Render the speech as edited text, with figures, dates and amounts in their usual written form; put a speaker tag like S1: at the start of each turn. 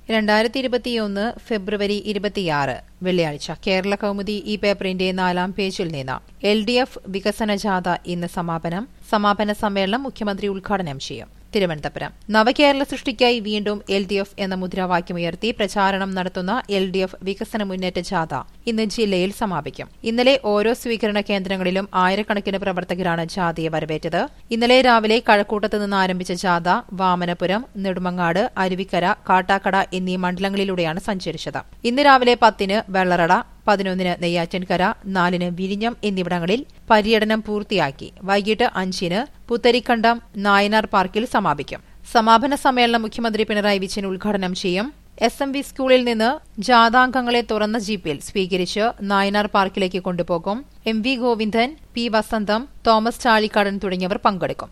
S1: 2021 ഫെബ്രുവരി 26 വെള്ളിയാഴ്ച കേരള കൗമുദി ഈ പേപ്പറിന്റെ 4-ാം പേജിൽ നിന്ന് LDF വികസന ജാഥ ഇന്ന് സമാപന സമ്മേളനം മുഖ്യമന്ത്രി ഉദ്ഘാടനം ചെയ്യും. തിരുവനന്തപുരം നവകേരള സൃഷ്ടിക്കായി വീണ്ടും LDF എന്ന മുദ്രാവാക്യമുയർത്തി പ്രചാരണം നടത്തുന്ന LDF വികസന മുന്നേറ്റ ജാഥ ഇന്ന് ജില്ലയിൽ സമാപിക്കും. ഇന്നലെ ഓരോ സ്വീകരണ കേന്ദ്രങ്ങളിലും ആയിരക്കണക്കിന് പ്രവർത്തകരാണ് ജാഥയെ വരവേറ്റത്. ഇന്നലെ രാവിലെ കഴക്കൂട്ടത്ത് നിന്ന് ആരംഭിച്ച ജാഥ വാമനപുരം, നെടുമങ്ങാട്, അരുവിക്കര, കാട്ടാക്കട എന്നീ മണ്ഡലങ്ങളിലൂടെയാണ് സഞ്ചരിച്ചത്. ഇന്ന് രാവിലെ 10-ന് വെള്ളറട, 11-ന് നെയ്യാറ്റിൻകര, 4-ന് വിഴിഞ്ഞം എന്നിവിടങ്ങളിൽ പര്യടനം പൂർത്തിയാക്കി വൈകിട്ട് 5-ന് പുത്തരിക്കണ്ടം നായനാർ പാർക്കിൽ സമാപിക്കും. സമാപന സമ്മേളനം മുഖ്യമന്ത്രി പിണറായി വിജയൻ ഉദ്ഘാടനം ചെയ്യും. SMV സ്കൂളിൽ നിന്ന് ജാഥാംഗങ്ങളെ തുറന്ന ജീപ്പിൽ സ്വീകരിച്ച് നായനാർ പാർക്കിലേക്ക് കൊണ്ടുപോകും. MV ഗോവിന്ദൻ, P വസന്തം, തോമസ് ചാഴിക്കാടൻ തുടങ്ങിയവർ പങ്കെടുക്കും.